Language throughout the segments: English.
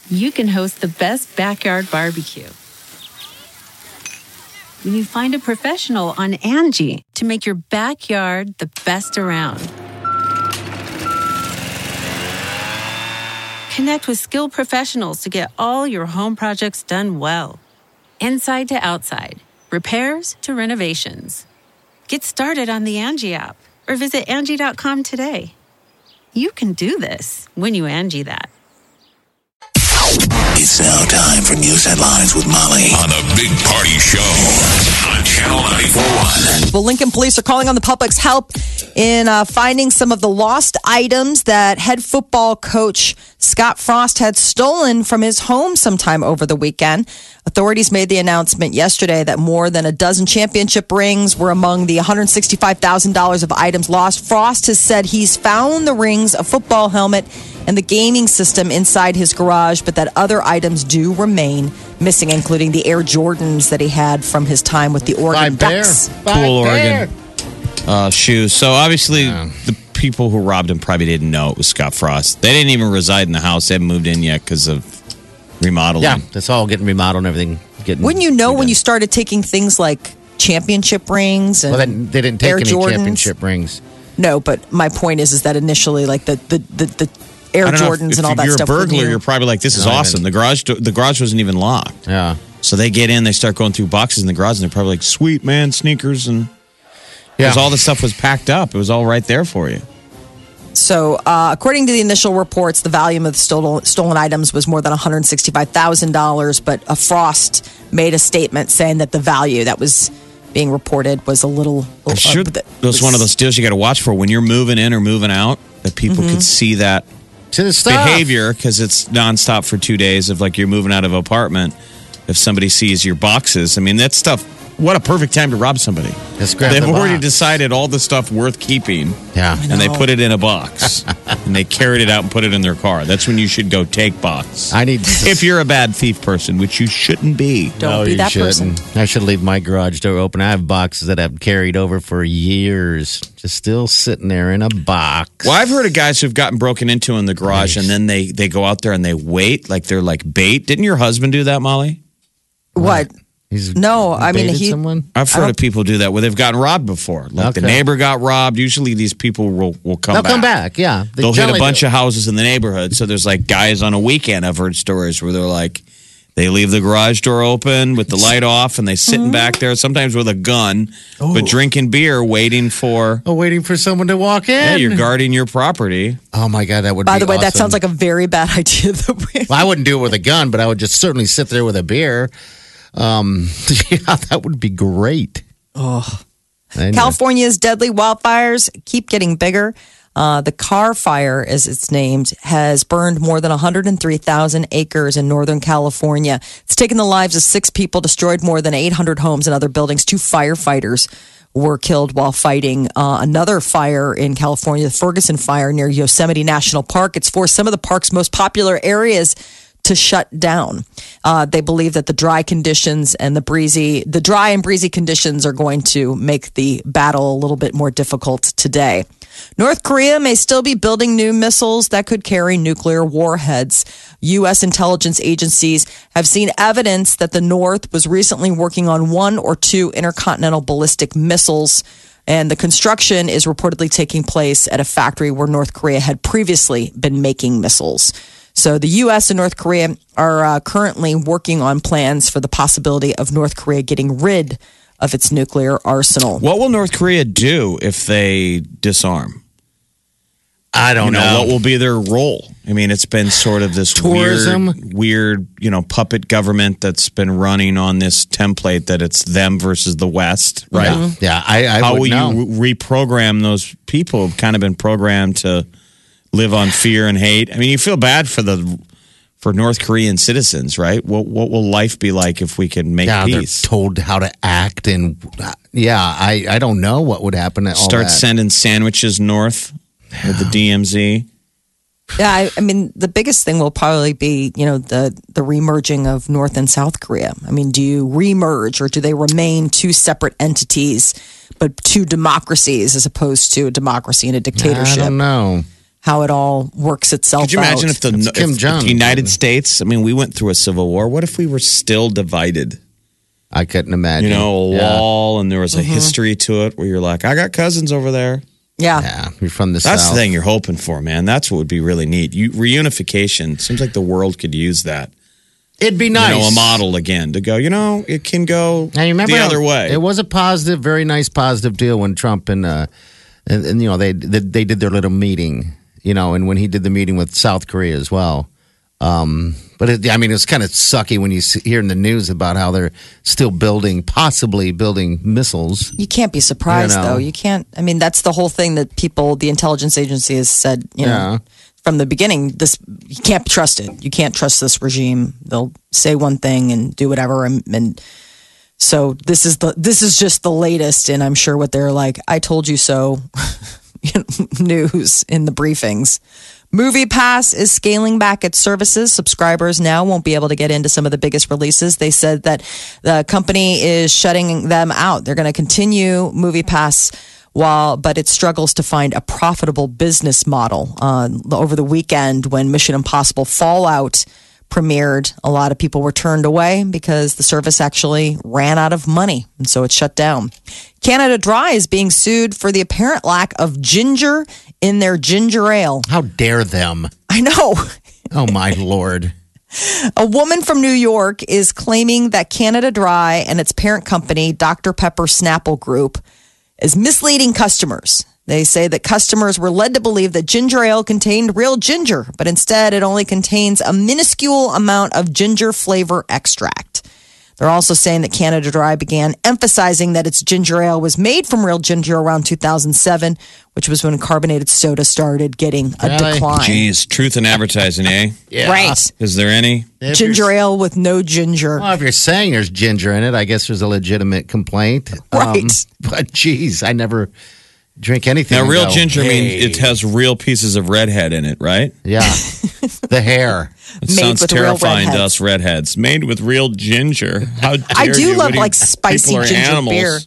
you can host the best backyard barbecue. When you find a professional on Angie to make your backyard the best around. Connect with skilled professionals to get all your home projects done well. Inside to outside, repairs to renovations. Get started on the Angie app or visit Angie.com today. You can do this when you Angie that. It's now time for news headlines with Molly on the Big Party Show on Channel 94.1. Well, Lincoln police are calling on the public's help in finding some of the lost items that head football coach Scott Frost had stolen from his home sometime over the weekend. Authorities made the announcement yesterday that more than a dozen championship rings were among the $165,000 of items lost. Frost has said he's found the rings, a football helmet, and the gaming system inside his garage, but that other items do remain missing, including the Air Jordans that he had from his time with the Oregon Ducks. Cool Oregon shoes. So obviously the people who robbed him probably didn't know it was Scott Frost. They didn't even reside in the house. They haven't moved in yet because of remodeling. Yeah, that's all getting remodeled and everything. Wouldn't you know when you started taking things like championship rings and they didn't take Air any Jordans? championship rings. No, but my point is that initially, like the Air Jordans and all that If stuff. you're a burglar, you're probably like, this is awesome. The garage wasn't even locked. Yeah. So they get in, they start going through boxes in the garage, and they're probably like, sweet, man, sneakers. And because all the stuff was packed up. It was all right there for you. So, according to the initial reports, the value of the stolen items was more than $165,000. But Frost made a statement saying that the value that was being reported was a little. I'm sure that was one of those deals you got to watch for when you're moving in or moving out, that people could see that behavior because it's nonstop for 2 days of like you're moving out of an apartment. If somebody sees your boxes, I mean, that stuff. What a perfect time to rob somebody. They've already decided all the stuff worth keeping. Yeah. And they put it in a box. And they carried it out and put it in their car. That's when you should go take box. If you're a bad thief person, which you shouldn't be. Don't be that person. I should leave my garage door open. I have boxes that I've carried over for years. Just still sitting there in a box. Well, I've heard of guys who've gotten broken into in the garage and then they go out there and they wait like they're like bait. Didn't your husband do that, Molly? What? Someone? I've heard of people do that where they've gotten robbed before. Like the neighbor got robbed. Usually these people will come back. They'll come back, yeah. They'll hit a bunch of houses in the neighborhood. So there's like guys on a weekend, I've heard stories where they're like, they leave the garage door open with the light off and they sitting back there, sometimes with a gun, but drinking beer, waiting for someone to walk in. Yeah, you're guarding your property. Oh my God, that would be By the way, awesome. that sounds like a very bad idea. Well, I wouldn't do it with a gun, but I would just certainly sit there with a beer. Yeah, that would be great. California's deadly wildfires keep getting bigger. The Carr Fire, as it's named, has burned more than 103,000 acres in Northern California. It's taken the lives of 6 people, destroyed more than 800 homes and other buildings. 2 firefighters were killed while fighting another fire in California, the Ferguson Fire near Yosemite National Park. It's forced some of the park's most popular areas to shut down. They believe that the dry and breezy conditions are going to make the battle a little bit more difficult today. North Korea may still be building new missiles that could carry nuclear warheads. U.S. intelligence agencies have seen evidence that the North was recently working on 1 or 2 intercontinental ballistic missiles, and the construction is reportedly taking place at a factory where North Korea had previously been making missiles. So the U.S. and North Korea are currently working on plans for the possibility of North Korea getting rid of its nuclear arsenal. What will North Korea do if they disarm? I don't know. What will be their role? I mean, it's been sort of this weird, puppet government that's been running on this template that it's them versus the West, right? Mm-hmm. Yeah, I How will know. you reprogram those people who've kind of been programmed to live on fear and hate? I mean, you feel bad for North Korean citizens, right? What will life be like if we can make peace? They're told how to act, and I don't know what would happen. Start sending sandwiches north with the DMZ. Yeah, I mean, the biggest thing will probably be, the remerging of North and South Korea. I mean, do you remerge or do they remain 2 separate entities, but 2 democracies as opposed to a democracy and a dictatorship? I don't know. how it all works itself out. Could you imagine if Jong-un. the United States, I mean, we went through a civil war. What if we were still divided? I couldn't imagine. A wall, and there was a history to it where you're like, I got cousins over there. Yeah, you're from the South. That's the thing you're hoping for, man. That's what would be really neat. Reunification. Seems like the world could use that. It'd be nice. A model again to go, it can go now, you remember the other way. It was a positive, very nice positive deal when Trump and they did their little meeting, and when he did the meeting with South Korea as well. But it's kind of sucky when you hear in the news about how they're still possibly building missiles. You can't be surprised, though. You can't. I mean, that's the whole thing that the intelligence agency has said, from the beginning, you can't trust it. You can't trust this regime. They'll say one thing and do whatever. And so this is just the latest. And I'm sure what they're like, I told you so news in the briefings. MoviePass is scaling back its services. Subscribers now won't be able to get into some of the biggest releases. They said that the company is shutting them out. They're going to continue MoviePass but it struggles to find a profitable business model. Over the weekend when Mission Impossible Fallout premiered, a lot of people were turned away because the service actually ran out of money, and so it shut down. Canada Dry is being sued for the apparent lack of ginger in their ginger ale. How dare them? I know. Oh, my Lord. A woman from New York is claiming that Canada Dry and its parent company, Dr. Pepper Snapple Group, is misleading customers. They say that customers were led to believe that ginger ale contained real ginger, but instead it only contains a minuscule amount of ginger flavor extract. They're also saying that Canada Dry began emphasizing that its ginger ale was made from real ginger around 2007, which was when carbonated soda started getting a decline. Jeez, truth in advertising, eh? Yeah. Right. Is there any? Ginger ale with no ginger. Well, if you're saying there's ginger in it, I guess there's a legitimate complaint. Right. But geez, I never drink anything. Now, real ginger means it has real pieces of redhead in it, right? Yeah. The hair. It sounds terrifying to us redheads. Made with real ginger. How dare I do you? love spicy ginger animals. beer.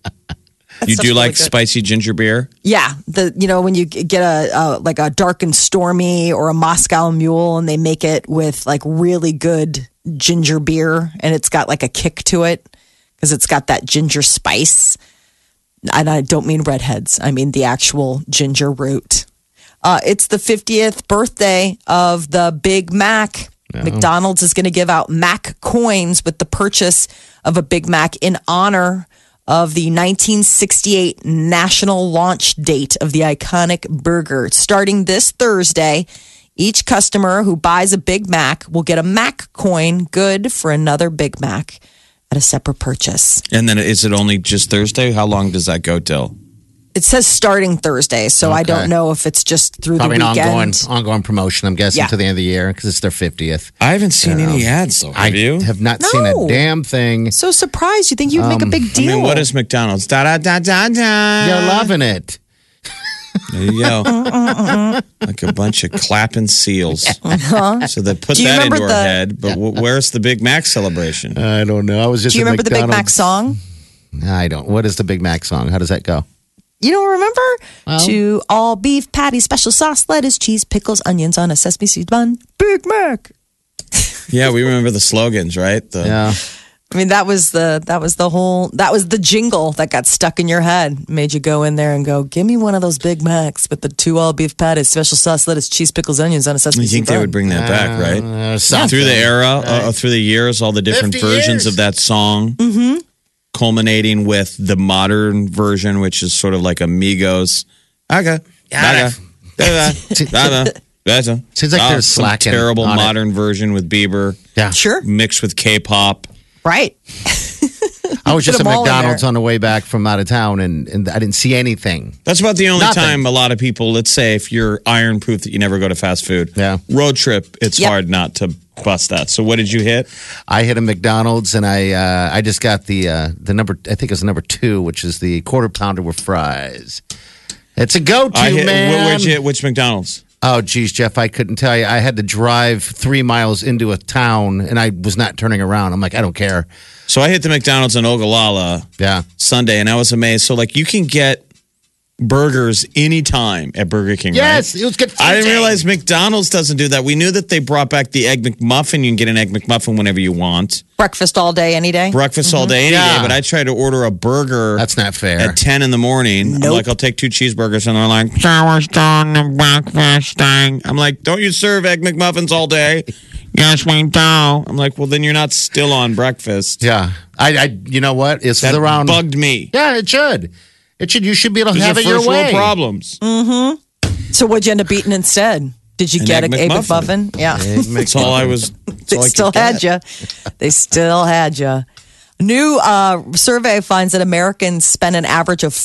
You do really like good. spicy ginger beer? Yeah, when you get a dark and stormy or a Moscow Mule, and they make it with really good ginger beer, and it's got a kick to it because it's got that ginger spice. And I don't mean redheads; I mean the actual ginger root. It's the 50th birthday of the Big Mac. Oh. McDonald's is going to give out Mac coins with the purchase of a Big Mac in honor of the 1968 national launch date of the iconic burger. Starting this Thursday, each customer who buys a Big Mac will get a Mac coin good for another Big Mac at a separate purchase. And then is it only just Thursday? How long does that go till? It says starting Thursday, so Okay. I don't know if it's just through Probably the an weekend. ongoing promotion, I'm guessing, Yeah. to the end of the year because it's their 50th. I haven't seen any ads, though. Have you? have not seen a No. damn thing. So surprised. You think you'd make a big I deal. mean, what is McDonald's? Da da da da da. You're loving it. There you go. Like a bunch of clapping seals. So they put Do you that remember into our the- head. But where's the Big Mac celebration? I don't know. I was just Do you at remember the Big Mac McDonald's. song? I don't. What is the Big Mac song? How does that go? You don't remember? Well- To all beef patty, special sauce, lettuce, cheese, pickles, onions on a sesame seed bun. Big Mac. Yeah, we remember the slogans, right? Yeah. I mean, that was the jingle that got stuck in your head. Made you go in there and go, give me one of those Big Macs with the 2 all beef patties, special sauce, lettus, cheese, pickles, onions on a sesame You seed think they bun. would bring that back, right? Something. Through the era, through the years, all the different 50 versions years. of that song, culminating with the modern version, which is sort of like Amigos. Seems like they're some slacking terrible on it. modern version with Bieber Yeah. Sure. mixed with K-pop. Right. I was just Put at 'em all in McDonald's there. on the way back from out of town, and I didn't see anything. That's about the only Nothing. time a lot of people, let's say if you're iron proof that you never go to fast food. Yeah. Road trip, it's Yep. hard not to bust that. So what did you hit? I hit a McDonald's, and I just got the number. I think it's number 2, which is the quarter pounder with fries. It's a go-to, I hit, man. where'd you hit? Which McDonald's? Oh, geez, Jeff, I couldn't tell you. I had to drive 3 miles into a town, and I was not turning around. I'm like, I don't care. So I hit the McDonald's in Ogallala Yeah. Sunday, and I was amazed. So like you can get burgers anytime at Burger King, Yes, right? it was good. I didn't realize McDonald's doesn't do that. We knew that they brought back the Egg McMuffin. You can get an Egg McMuffin whenever you want. Breakfast all day, any day. Breakfast all day, any Yeah. day. But I tried to order a burger. That's not fair. At 10 in the morning. Nope. I'm like, I'll take 2 cheeseburgers. And they're like, shower's done, the breakfast thing. I'm like, don't you serve Egg McMuffins all day? Yes, we do. I'm like, well, then you're not still on breakfast. Yeah. You know what? It's That around. bugged me. Yeah, it should. You should be able to These have are it your first way. world problems. So what'd you end up eating instead? Did you An get Egg a McMuffin. McMuffin? Yeah. That's all I was. They still had you. They still had you. New survey finds that Americans spend an average of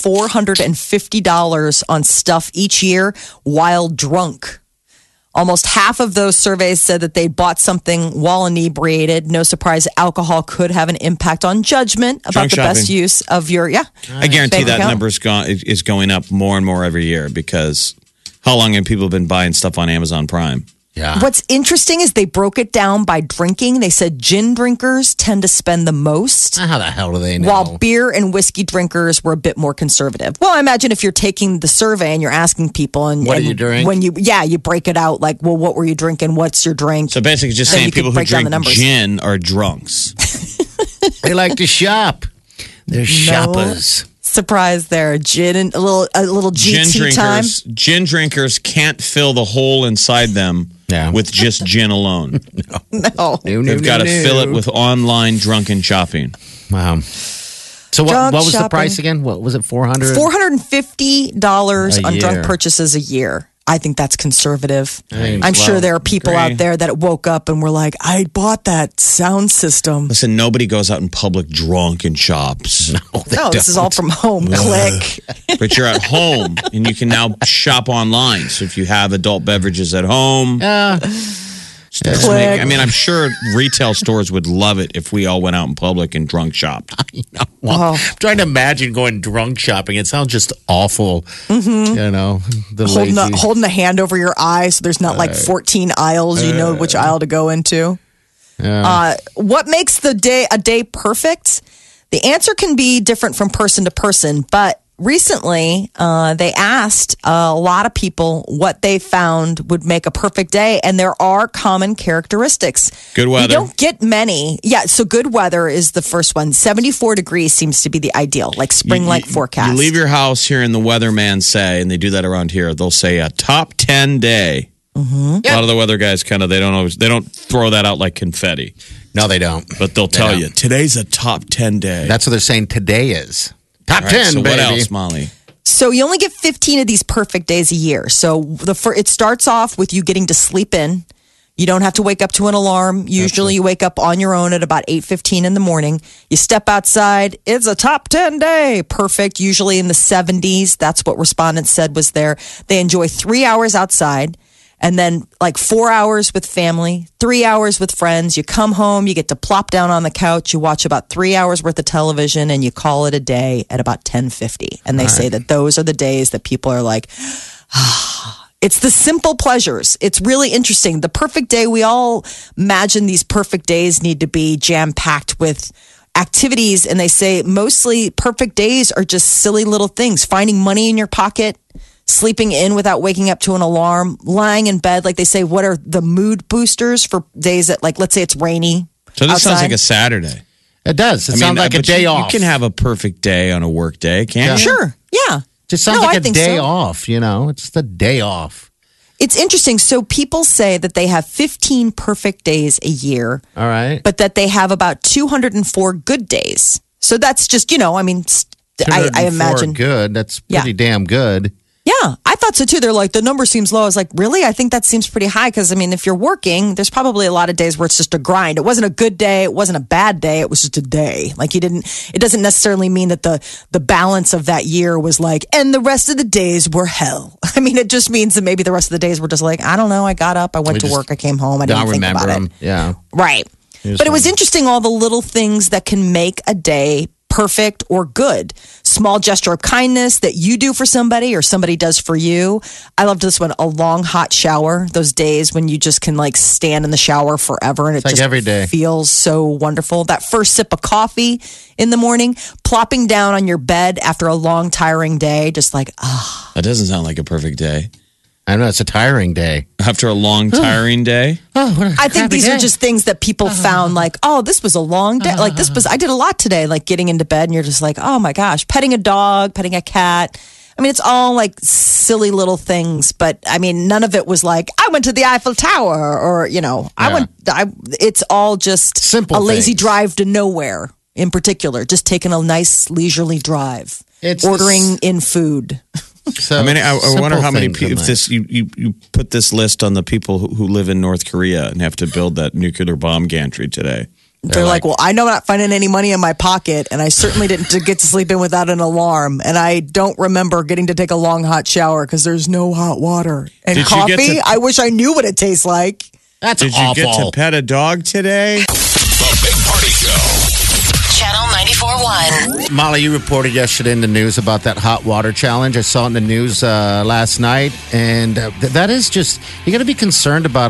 $450 on stuff each year while drunk. Almost half of those surveys said that they bought something while inebriated. No surprise, alcohol could have an impact on judgment about Drunk the best shopping. use of your, I guarantee bank that account. number is going up more and more every year because how long have people been buying stuff on Amazon Prime? Yeah. What's interesting is they broke it down by drinking. They said gin drinkers tend to spend the most. How the hell do they know? While beer and whiskey drinkers were a bit more conservative. Well, I imagine if you're taking the survey and you're asking people, and What do and you drink? When you break it out like, well, what were you drinking? What's your drink? So basically, just Then saying you could people who break down the drink numbers. gin are drunks. They like to shop. They're shoppers. Surprise there, gin and a little GT time. Gin drinkers can't fill the hole inside them Yeah. with just gin alone. No. They've got to fill it with online drunken shopping. Wow. So what Drunk was the shopping. price again? What was it? $400? $450 A on drunk year. purchases a year. I think that's conservative. think I'm it's sure low. there are people Agree. out there that woke up and were like, I bought that sound system. Listen, nobody goes out in public drunk and shops. No, this is all from home. Click. But you're at home and you can now shop online. So if you have adult beverages at home, starts to Click. I mean, I'm sure retail stores would love it if we all went out in public and drunk shopped. Wow. I'm trying to imagine going drunk shopping. It sounds just awful. You know, the lazy. Holding a hand over your eye so there's not like 14 aisles. You know which aisle to go into. What makes a day perfect? The answer can be different from person to person, but recently they asked a lot of people what they found would make a perfect day, and there are common characteristics. Good weather. You don't get many. Yeah, so good weather is the first one. 74 degrees seems to be the ideal, like spring-like forecast. You leave your house here and the weatherman say, and they do that around here, they'll say a top 10 day. Mm-hmm. A lot of the weather guys they don't throw that out like confetti, No, they don't. but they'll tell don't. you today's a top 10 day. That's what they're saying today is. Top All right, 10, so baby. what else, Molly? So you only get 15 of these perfect days a year. So it starts off with you getting to sleep in. You don't have to wake up to an alarm. Usually you wake up on your own at about 8:15 in the morning. You step outside. It's a top 10 day. Perfect. Usually in the 70s. That's what respondents said was there. They enjoy 3 hours outside and then like 4 hours with family, 3 hours with friends. You come home, you get to plop down on the couch, you watch about 3 hours worth of television, and you call it a day at about 10:50. And they say that those are the days that people are like, it's the simple pleasures. It's really interesting. The perfect day, we all imagine these perfect days need to be jam-packed with activities. And they say mostly perfect days are just silly little things. Finding money in your pocket, sleeping in without waking up to an alarm, lying in bed. Like they say, what are the mood boosters for days that, like, let's say it's rainy So this sounds outside? like a Saturday. It does. It sounds like a but day you, off. You can have a perfect day on a work day, can't you? Sure. Yeah. Just sounds No, like I a think day so. off, you know? It's the day off. It's interesting. So people say that they have 15 perfect days a year, All right. but that they have about 204 good days. So that's just, I mean, I 204 imagine. good. That's Yeah. pretty damn good. Yeah, I thought so too. They're like, the number seems low. I was like, really? I think that seems pretty high because, I mean, if you're working, there's probably a lot of days where it's just a grind. It wasn't a good day. It wasn't a bad day. It was just a day. Like it doesn't necessarily mean that the balance of that year was like, and the rest of the days were hell. I mean, it just means that maybe the rest of the days were just like, I don't know. I got up, I went to just work, I came home, I didn't Don't think remember about them. it. Yeah. Right. But it was interesting, all the little things that can make a day perfect or good. small gesture of kindness that you do for somebody or somebody does for you. I loved this one, a long hot shower. Those days when you just can like stand in the shower forever and it like just every day. feels so wonderful. That first sip of coffee in the morning, plopping down on your bed after a long, tiring day, just like, That doesn't sound like a perfect day. I know it's a tiring day. After a long, tiring day? Oh, what a I think crappy these day. are just things that people found like, oh, this was a long day. Like I did a lot today, like getting into bed and you're just like, oh my gosh, petting a dog, petting a cat. I mean, it's all like silly little things, but I mean, none of it was like, I went to the Eiffel Tower or, it's all just Simple a lazy things. drive to nowhere in particular, just taking a nice leisurely drive, It's ordering in food. So, I mean, I wonder simple how many things in people, if life. this, you put this list on the people who live in North Korea and have to build that nuclear bomb gantry today. They're like, well, I know I'm not finding any money in my pocket, and I certainly didn't get to sleep in without an alarm, and I don't remember getting to take a long hot shower because there's no hot water. And Did you get coffee, to- I wish I knew what it tastes like. That's Did you awful. get to pet a dog today? The Big Party Show. Channel 94.1. Molly, you reported yesterday in the news about that hot water challenge. I saw it in the news last night, and that is just you got to be concerned about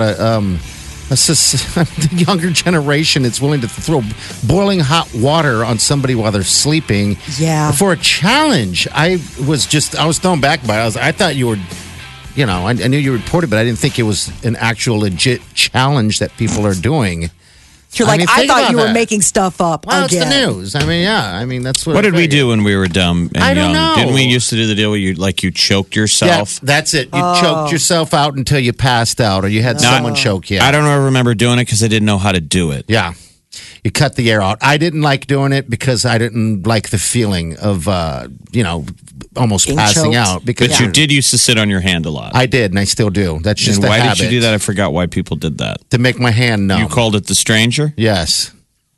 the younger generation that's willing to throw boiling hot water on somebody while they're sleeping. Yeah. For a challenge, I was thrown back by it. I thought you were. I knew you reported, but I didn't think it was an actual legit challenge that people are doing. You're like, I think thought about you were that. making stuff up Well, again. it's the news. I mean, yeah. I mean, that's what. What I did we figured. do when we were dumb and I don't young? know. Didn't we used to do the deal where you choked Yeah, yourself? that's it. You choked yourself out until you passed out, or you had someone choke you. I don't remember doing it because I didn't know how to do it. Yeah. You cut the air out. I didn't like doing it because I didn't like the feeling of, almost Being passing choked. out. Because But you did used to sit on your hand a lot. I did, and I still do. That's just and a why habit. did you do that? I forgot why people did that. To make my hand numb. You called it the stranger? Yes.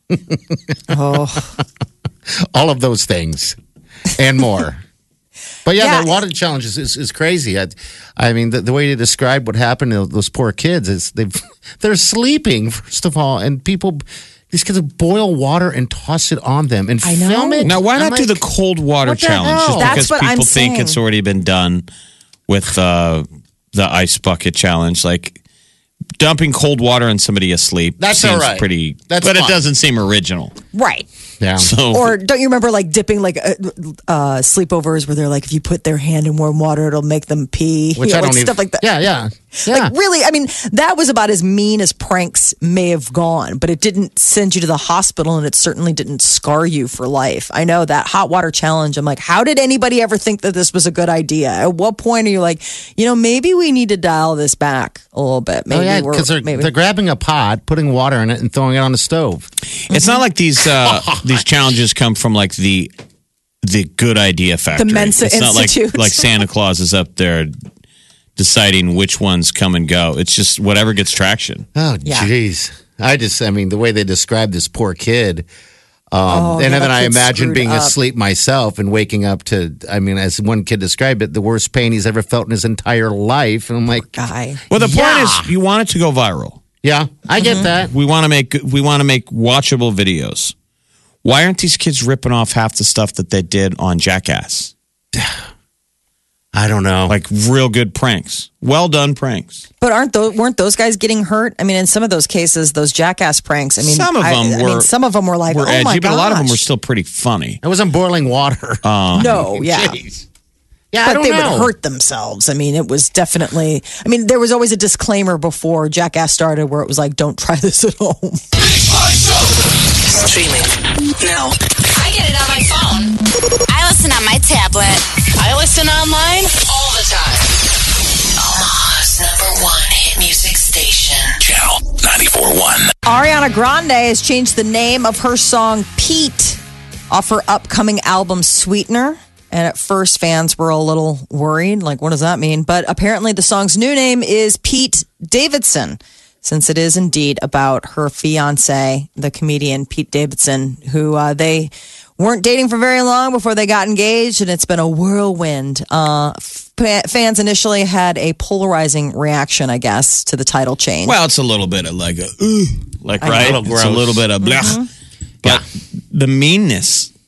Oh, All of those things and more. But Yeah. the water challenge is crazy. I mean, the way you described what happened to those poor kids is they're sleeping, first of all, and these kids boil water and toss it on them and I know. film it. Now, why I'm not do like, the cold water what the challenge? hell? Just That's because what I'm people think saying. it's already been done with the ice bucket challenge. Like dumping cold water on somebody asleep That's seems all right. pretty, That's but fine. it doesn't seem original. right. Yeah. So, Or don't you remember like dipping like sleepovers where they're like, if you put their hand in warm water, it'll make them pee. Which I like don't even. stuff like that. Yeah. Like really, I mean, that was about as mean as pranks may have gone, but it didn't send you to the hospital and it certainly didn't scar you for life. I know that hot water challenge. I'm like, how did anybody ever think that this was a good idea? At what point are you like, maybe we need to dial this back a little bit? Maybe Oh yeah, because they're grabbing a pot, putting water in it, and throwing it on the stove. it's not like these challenges come from like the good idea factory. Mensa it's not Institute. like Santa Claus is up there deciding which ones come and go. It's just whatever gets traction. Oh, Yeah. jeez. I mean, the way they described this poor kid. And yeah, then that I kid's imagine screwed being up. asleep myself and waking up to, I mean, as one kid described it, the worst pain he's ever felt in his entire life. And I'm like, guy. Well, the point Yeah. is, you want it to go viral. yeah, I get that. We want to make watchable videos. Why aren't these kids ripping off half the stuff that they did on Jackass? I don't know. Like real good pranks, well done pranks. But weren't those guys getting hurt? I mean, in some of those cases, those jackass pranks. I mean, Some of them some of them were like, Were oh edgy, my but a lot of them were gosh. still pretty funny. it wasn't boiling water. No, yeah. Jeez. Yeah, I But don't they know. would hurt themselves. I mean, it was definitely. I mean, there was always a disclaimer before Jackass started, where it was like, "Don't try this at home." Big Party Show. Streaming now. I get it on my phone. I listen on my tablet. I listen online all the time. Omaha's #1 hit music station. Channel 94.1. Ariana Grande has changed the name of her song "Pete" off her upcoming album "Sweetener." And at first, fans were a little worried, like, what does that mean? But apparently, the song's new name is Pete Davidson, since it is indeed about her fiance, the comedian Pete Davidson, who they weren't dating for very long before they got engaged, and it's been a whirlwind. Fans initially had a polarizing reaction, I guess, to the title change. Well, it's a little bit of like a, right? know. It's a little bit of blah. But the meanness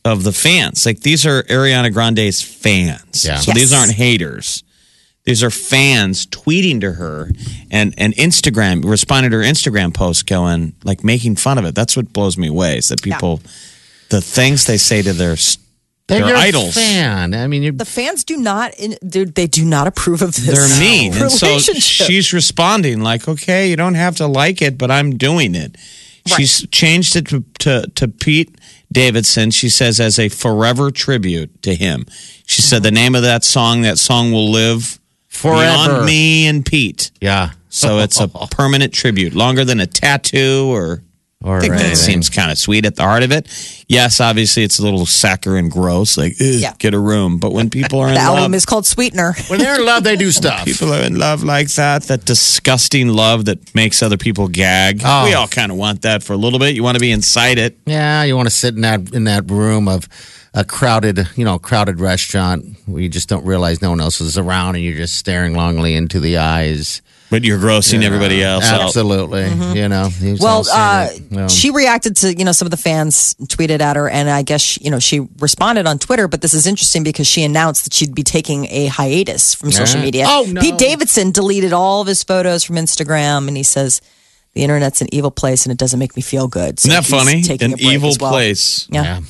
of the fans. Like these are Ariana Grande's fans. Yeah. So these aren't haters. These are fans tweeting to her and Instagram, responding to her Instagram post going, like making fun of it. That's what blows me away is that people, the things they say to their You're idols. A fan. I mean, The fans do not approve of this. They're mean. And so relationship. she's responding like, okay, you don't have to like it, but I'm doing it. Right. She's changed it to Pete Davidson, she says, as a forever tribute to him. She said the name of that song will live forever. Beyond me and Pete. Yeah. So it's a permanent tribute, longer than a tattoo or I think that seems kind of sweet at the heart of it. Yes, obviously it's a little saccharine gross, like, get a room. But when people are in the love. album is called Sweetener. When they're in love, they do stuff. People are in love like that disgusting love that makes other people gag. Oh. We all kind of want that for a little bit. You want to be inside it. Yeah, you want to sit in that room of a crowded restaurant where you just don't realize no one else is around and you're just staring longly into the eyes. But you're grossing everybody else out. Absolutely. You know. Well, she reacted to, some of the fans tweeted at her, and I guess, she responded on Twitter, but this is interesting because she announced that she'd be taking a hiatus from social media. Oh, no. Pete Davidson deleted all of his photos from Instagram, and he says, the internet's an evil place, and it doesn't make me feel good. So Isn't that funny? taking An a break evil as well. place. Yeah.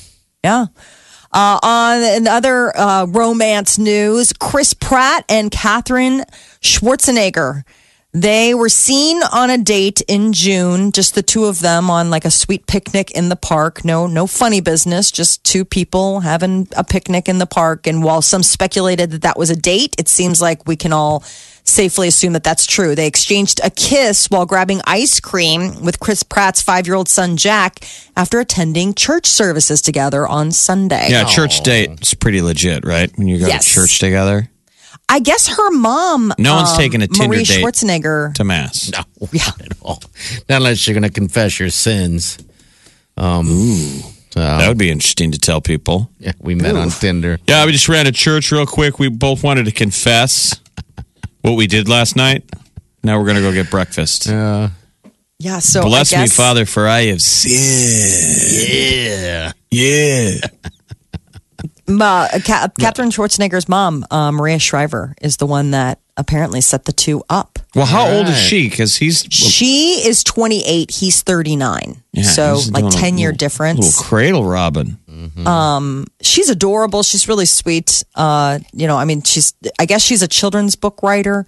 On another romance news, Chris Pratt and Katherine Schwarzenegger. They were seen on a date in June, just the two of them on like a sweet picnic in the park. No funny business, just two people having a picnic in the park. And while some speculated that was a date, it seems like we can all safely assume that that's true. They exchanged a kiss while grabbing ice cream with Chris Pratt's 5-year-old son, Jack, after attending church services together on Sunday. Yeah, church date is pretty legit, right? When you go to church together. I guess her mom, no one's taking a Tinder Marie date Schwarzenegger, to mass. No, not at all. Not unless you're going to confess your sins. That would be interesting to tell people. Yeah, we met on Tinder. Yeah, we just ran to church real quick. We both wanted to confess what we did last night. Now we're going to go get breakfast. Yeah, so Bless I guess, me, Father, for I have sinned. Yeah. Katherine Schwarzenegger's mom, Maria Shriver, is the one that apparently set the two up. Well, how old is she? Because She is 28. He's 39. Yeah, so he's like doing 10-year difference. Little cradle robin. She's adorable. She's really sweet. I guess she's a children's book writer.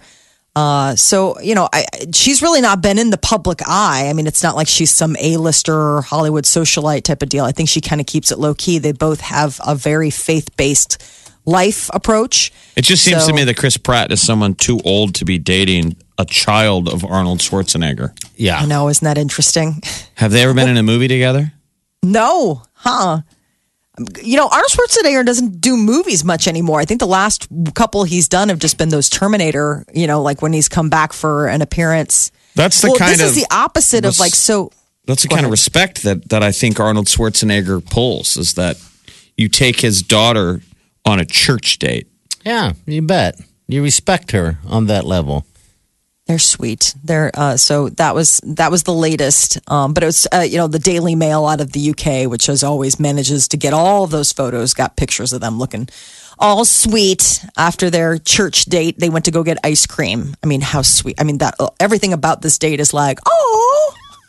She's really not been in the public eye. I mean, it's not like she's some A-lister Hollywood socialite type of deal. I think she kind of keeps it low key. They both have a very faith-based life approach. It just seems to me that Chris Pratt is someone too old to be dating a child of Arnold Schwarzenegger. Yeah. I know. Isn't that interesting? Have they ever been in a movie together? No. Arnold Schwarzenegger doesn't do movies much anymore. I think the last couple he's done have just been those Terminator, like when he's come back for an appearance. That's the kind of... This is the opposite of That's the kind of respect that I think Arnold Schwarzenegger pulls, is that you take his daughter on a church date. Yeah, you bet. You respect her on that level. They're sweet. So that was the latest. But it was the Daily Mail out of the UK, which as always manages to get all of those photos. Got pictures of them looking all sweet after their church date. They went to go get ice cream. I mean, how sweet. I mean, that everything about this date is like, oh,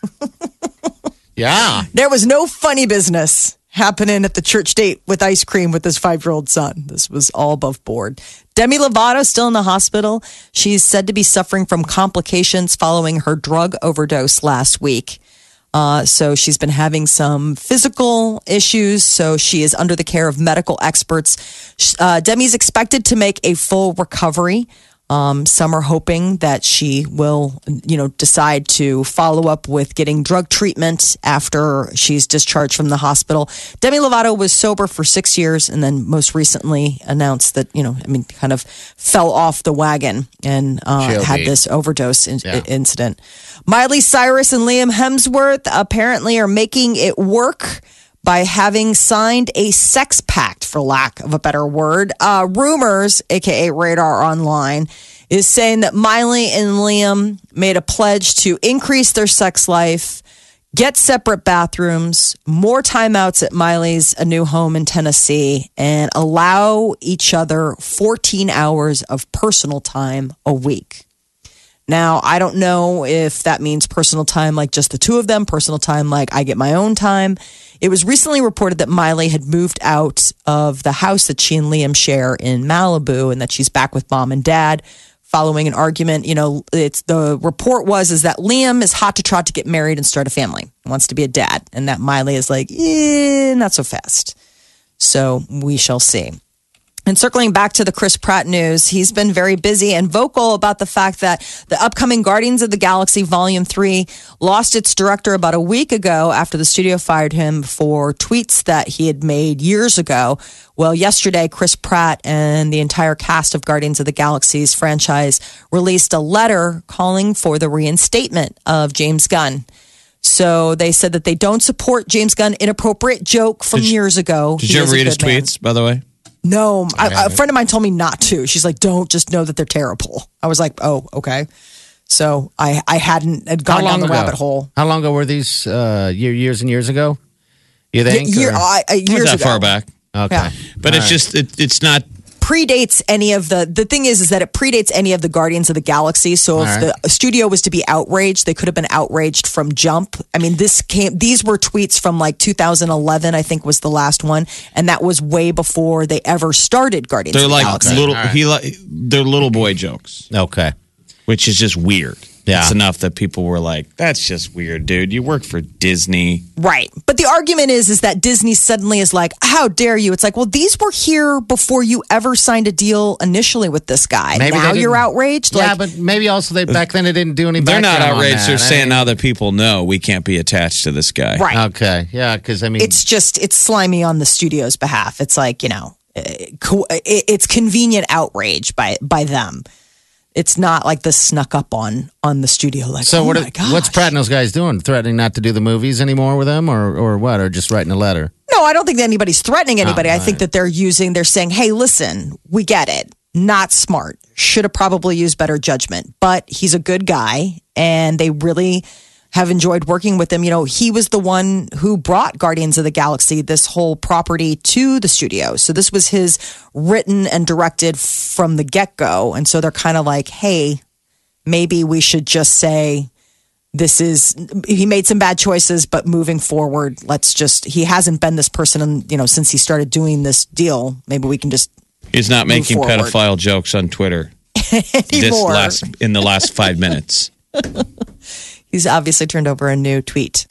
yeah. There was no funny business happening at the church date with ice cream with his 5-year-old son. This was all above board. Demi Lovato still in the hospital. She's said to be suffering from complications following her drug overdose last week. So she's been having some physical issues. So she is under the care of medical experts. Demi's expected to make a full recovery. Some are hoping that she will, decide to follow up with getting drug treatment after she's discharged from the hospital. Demi Lovato was sober for 6 years and then most recently announced that, kind of fell off the wagon and had this overdose incident. Miley Cyrus and Liam Hemsworth apparently are making it work by having signed a sex pact, for lack of a better word. Rumors, aka Radar Online, is saying that Miley and Liam made a pledge to increase their sex life, get separate bathrooms, more timeouts at Miley's a new home in Tennessee, and allow each other 14 hours of personal time a week. Now, I don't know if that means personal time like just the two of them, personal time like I get my own time. It was recently reported that Miley had moved out of the house that she and Liam share in Malibu and that she's back with mom and dad following an argument. You know, the report is that Liam is hot to trot to get married and start a family, wants to be a dad, and that Miley is like, not so fast. So we shall see. And circling back to the Chris Pratt news, he's been very busy and vocal about the fact that the upcoming Guardians of the Galaxy Volume 3 lost its director about a week ago after the studio fired him for tweets that he had made years ago. Well, yesterday, Chris Pratt and the entire cast of Guardians of the Galaxy's franchise released a letter calling for the reinstatement of James Gunn. So they said that they don't support James Gunn's inappropriate joke from years ago. Did you ever read his tweets, by the way? No, a friend of mine told me not to. She's like, don't, just know that they're terrible. I was like, oh, okay. So I hadn't gone down the rabbit hole. How long ago were these? Years and years ago? You think? Years that ago. Far back. Okay. Yeah. But it's just, it's not. Predates any of the thing is that it predates any of the Guardians of the Galaxy. So if the studio was to be outraged, they could have been outraged from jump. I mean, these were tweets from like 2011, I think was the last one. And that was way before they ever started Guardians of the Galaxy. They're little boy jokes. Okay. Which is just weird. Yeah. It's enough that people were like, that's just weird, dude. You work for Disney. Right. But the argument is that Disney suddenly is like, how dare you? It's like, well, these were here before you ever signed a deal initially with this guy. Maybe now you're outraged? Yeah, but maybe also back then they didn't do any They're not background on outraged. that. They're saying now that people know we can't be attached to this guy. Right. Okay. Yeah, because I mean. It's slimy on the studio's behalf. It's like, you know, it's convenient outrage by them. It's not like this snuck up on the studio. Like, so my gosh. what's Pratt and those guys doing? Threatening not to do the movies anymore with them, or what? Or just writing a letter? No, I don't think that anybody's threatening anybody. Oh, I think that they're saying, hey, listen, we get it. Not smart. Should have probably used better judgment. But he's a good guy, and they really have enjoyed working with him. You know, he was the one who brought Guardians of the Galaxy, this whole property, to the studio. So this was his written and directed from the get-go. And so they're kind of like, hey, maybe we should just say he made some bad choices, but moving forward, he hasn't been this person, since he started doing this deal. Maybe we can just He's not making pedophile jokes on Twitter anymore. in the last 5 minutes. He's obviously turned over a new tweet.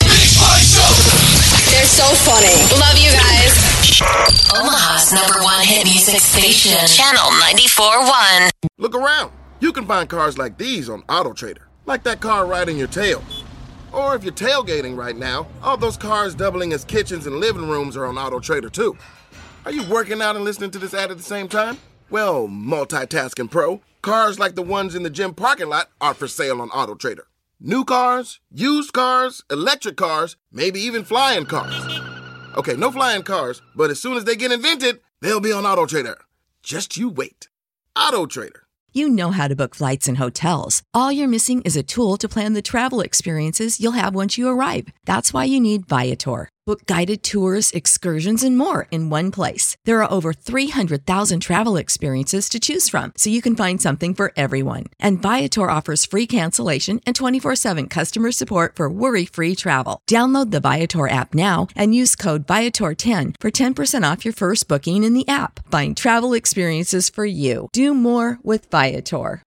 They're so funny. Love you guys. Omaha's #1 hit music station. Channel 94.1. Look around. You can find cars like these on AutoTrader. Like that car right in your tail. Or if you're tailgating right now, all those cars doubling as kitchens and living rooms are on AutoTrader too. Are you working out and listening to this ad at the same time? Well, multitasking pro, cars like the ones in the gym parking lot are for sale on AutoTrader. New cars, used cars, electric cars, maybe even flying cars. Okay, no flying cars, but as soon as they get invented, they'll be on AutoTrader. Just you wait. AutoTrader. You know how to book flights and hotels. All you're missing is a tool to plan the travel experiences you'll have once you arrive. That's why you need Viator. Book guided tours, excursions, and more in one place. There are over 300,000 travel experiences to choose from, so you can find something for everyone. And Viator offers free cancellation and 24/7 customer support for worry-free travel. Download the Viator app now and use code Viator10 for 10% off your first booking in the app. Find travel experiences for you. Do more with Viator.